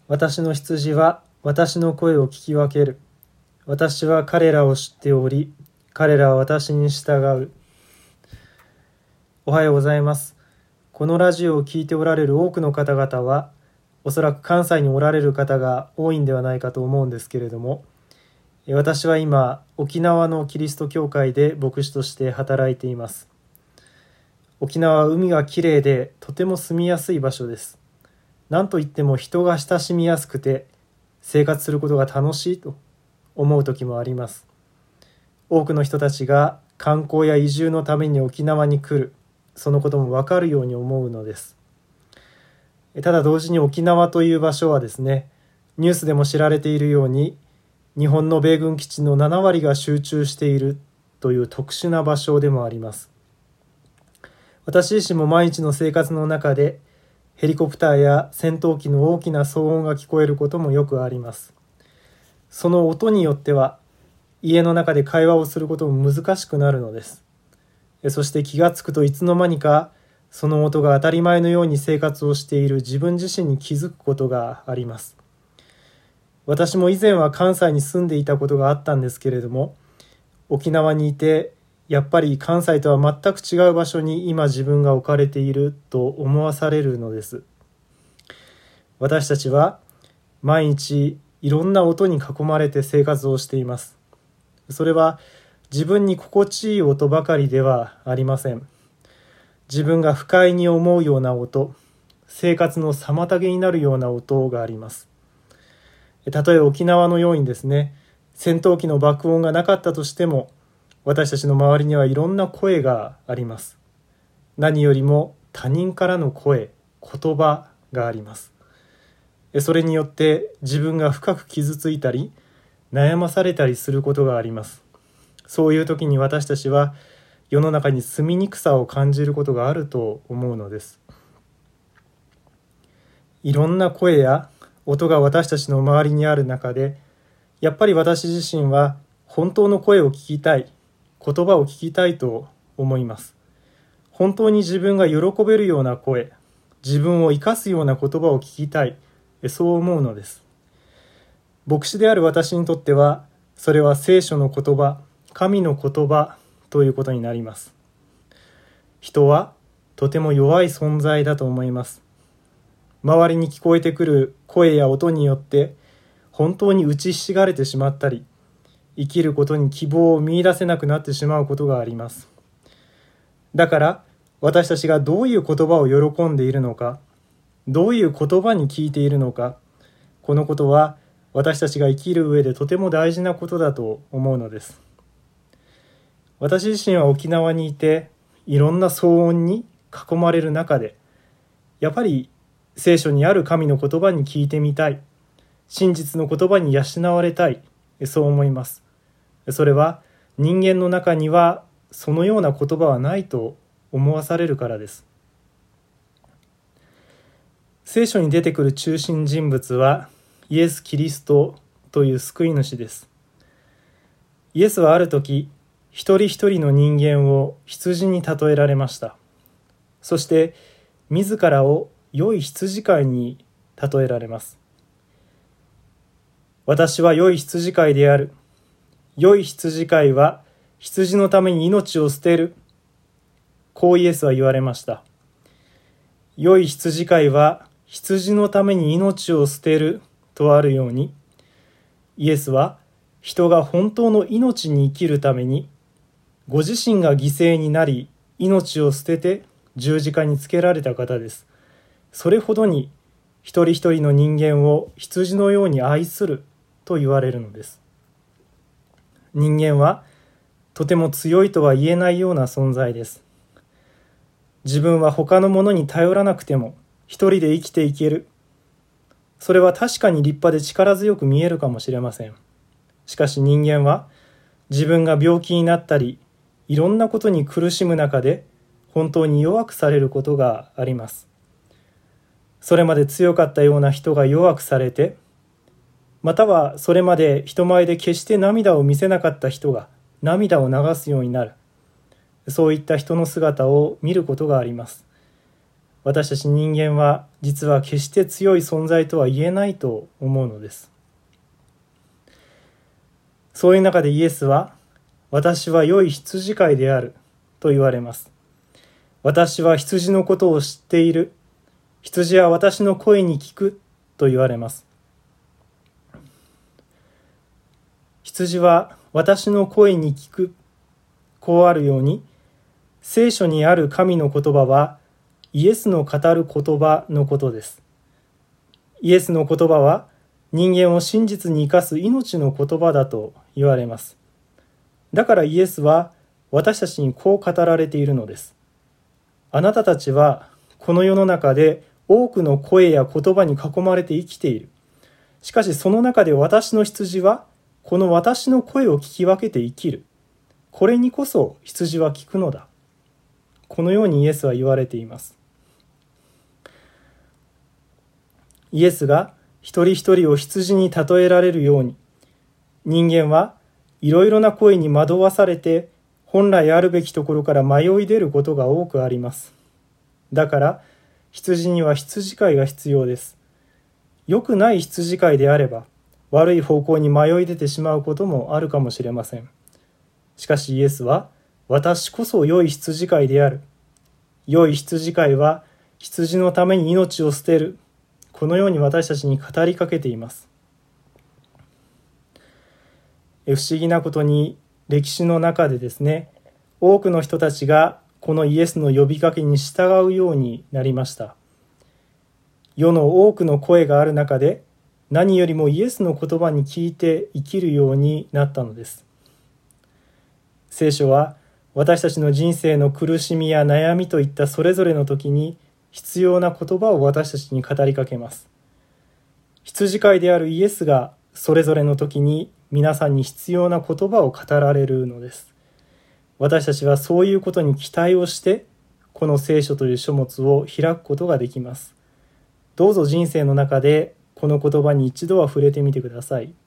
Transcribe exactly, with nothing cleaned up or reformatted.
私の羊は私の声を聞き分ける。私は彼らを知っており、彼らは私に従う。おはようございます。このラジオを聞いておられる多くの方々は、おそらく関西におられる方が多いんではないかと思うんですけれども、私は今、沖縄のキリスト教会で牧師として働いています。沖縄は海がきれいでとても住みやすい場所です。なんといっても人が親しみやすくて生活することが楽しいと思う時もあります。多くの人たちが観光や移住のために沖縄に来る、そのことも分かるように思うのです。ただ同時に沖縄という場所はですね、ニュースでも知られているように日本の米軍基地のななわりが集中しているという特殊な場所でもあります。私自身も毎日の生活の中でヘリコプターや戦闘機の大きな騒音が聞こえることもよくあります。その音によっては家の中で会話をすることも難しくなるのです。そして気がつくといつの間にかその音が当たり前のように生活をしている自分自身に気づくことがあります。私も以前は関西に住んでいたことがあったんですけれども、沖縄にいてやっぱり関西とは全く違う場所に今自分が置かれていると思わされるのです。私たちは毎日いろんな音に囲まれて生活をしています。それは自分に心地いい音ばかりではありません。自分が不快に思うような音、生活の妨げになるような音があります。たとえ沖縄のようにですね、戦闘機の爆音がなかったとしても、私たちの周りにはいろんな声があります。何よりも他人からの声、言葉があります。それによって自分が深く傷ついたり、悩まされたりすることがあります。そういう時に私たちは世の中に住みにくさを感じることがあると思うのです。いろんな声や音が私たちの周りにある中で、やっぱり私自身は本当の声を聞きたい、言葉を聞きたいと思います。本当に自分が喜べるような声、自分を生かすような言葉を聞きたい、そう思うのです。牧師である私にとっては、それは聖書の言葉、神の言葉ということになります。人はとても弱い存在だと思います。周りに聞こえてくる声や音によって本当に打ちひしがれてしまったり、生きることに希望を見出せなくなってしまうことがあります。だから私たちがどういう言葉を喜んでいるのか、どういう言葉に聞いているのか、このことは私たちが生きる上でとても大事なことだと思うのです。私自身は沖縄にいていろんな騒音に囲まれる中で、やっぱり聖書にある神の言葉に聞いてみたい、真実の言葉に養われたい、そう思います。それは人間の中にはそのような言葉はないと思わされるからです。聖書に出てくる中心人物はイエス・キリストという救い主です。イエスはある時、一人一人の人間を羊に例えられました。そして自らを良い羊飼いに例えられます。私は良い羊飼いである。良い羊飼いは羊のために命を捨てる。こうイエスは言われました。良い羊飼いは羊のために命を捨てるとあるように、イエスは人が本当の命に生きるために、ご自身が犠牲になり、命を捨てて十字架につけられた方です。それほどに一人一人の人間を羊のように愛すると言われるのです。人間はとても強いとは言えないような存在です。自分は他のものに頼らなくても一人で生きていける。それは確かに立派で力強く見えるかもしれません。しかし人間は自分が病気になったり、いろんなことに苦しむ中で本当に弱くされることがあります。それまで強かったような人が弱くされて、またはそれまで人前で決して涙を見せなかった人が涙を流すようになる。そういった人の姿を見ることがあります。 私たち人間は実は決して強い存在とは言えないと思うのです。そういう中でイエスは、私は良い羊飼いであると言われます。私は羊のことを知っている。羊は私の声に聞くと言われます。羊は私の声に聞く。こうあるように、聖書にある神の言葉はイエスの語る言葉のことです。イエスの言葉は人間を真実に生かす命の言葉だと言われます。だからイエスは私たちにこう語られているのです。あなたたちはこの世の中で多くの声や言葉に囲まれて生きている。しかしその中で私の羊はこの私の声を聞き分けて生きる。これにこそ羊は聞くのだ。このようにイエスは言われています。イエスが一人一人を羊に例えられるように、人間はいろいろな声に惑わされて、本来あるべきところから迷い出ることが多くあります。だから、羊には羊飼いが必要です。良くない羊飼いであれば、悪い方向に迷い出てしまうこともあるかもしれません。しかしイエスは、私こそ良い羊飼いである。良い羊飼いは羊のために命を捨てる。このように私たちに語りかけています。不思議なことに歴史の中でですね、多くの人たちがこのイエスの呼びかけに従うようになりました。世の多くの声がある中で、何よりもイエスの言葉に聞いて生きるようになったのです。聖書は私たちの人生の苦しみや悩みといったそれぞれの時に必要な言葉を私たちに語りかけます。羊飼いであるイエスがそれぞれの時に皆さんに必要な言葉を語られるのです。私たちはそういうことに期待をしてこの聖書という書物を開くことができます。どうぞ人生の中でこの言葉に一度は触れてみてください。